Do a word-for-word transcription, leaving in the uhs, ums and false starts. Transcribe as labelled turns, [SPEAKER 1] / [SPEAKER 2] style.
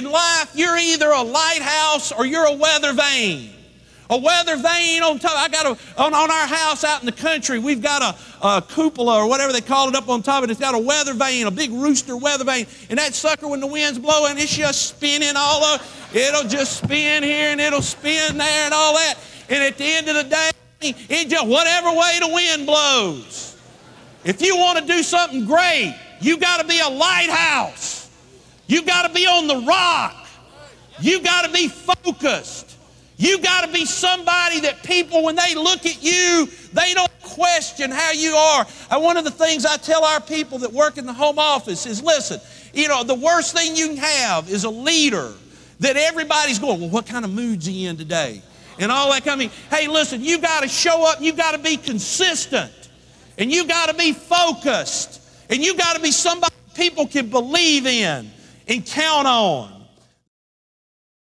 [SPEAKER 1] In life, you're either a lighthouse or you're a weather vane. A weather vane on top. I got a, on, on our house out in the country, we've got a, a cupola or whatever they call it up on top of it. It's got a weather vane, a big rooster weather vane. And that sucker, when the wind's blowing, it's just spinning all over. It'll just spin here and it'll spin there and all that. And at the end of the day, it just whatever way the wind blows. If you want to do something great, you got to be a lighthouse. You got to be on the rock. You got to be focused. You got to be somebody that people, when they look at you, they don't question how you are. And one of the things I tell our people that work in the home office is, listen, you know, the worst thing you can have is a leader that everybody's going, well, what kind of mood's he in today? And all that kind of, hey, listen, you got to show up, you got to be consistent, and you got to be focused, and you got to be somebody people can believe in and count on.